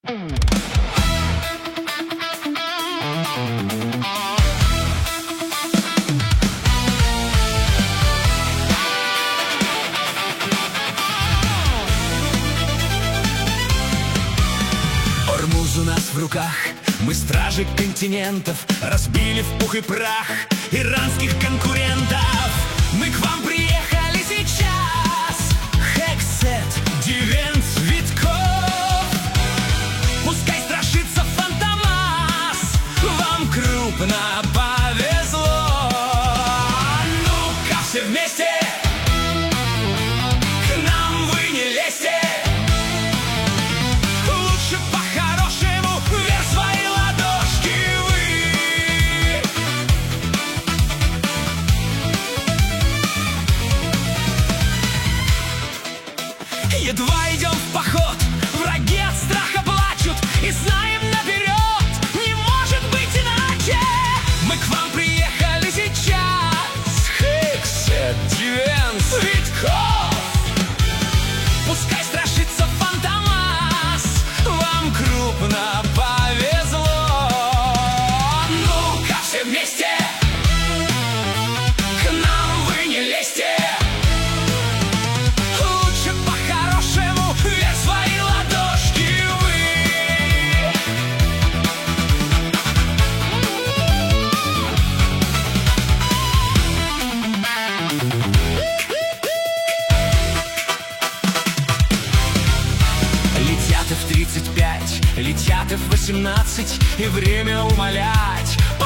Ормуз у нас в руках, мы стражи континентов, разбили в пух и прах иранских конкурентов. Мы к вам приехали сейчас, Хексет, Дивен, Цветков. Пускай страшится Фантомас, вам крупно повезло. Ну-ка все вместе, к нам вы не лезьте. Лучше по-хорошему вверх свои ладошки вы. Едва идем в поход, враги от страха плачут, и знаем наперед, не может быть иначе. Мы к вам приехали сейчас, Хексет, Дивен, Цветков. Пускай страшится Фантомас, вам крупно повезло. Ну-ка все вместе, к нам вы не лезьте. Лучше по-хорошему вверх свои ладошки вы. Летят F-35, летят F-18, и время умолять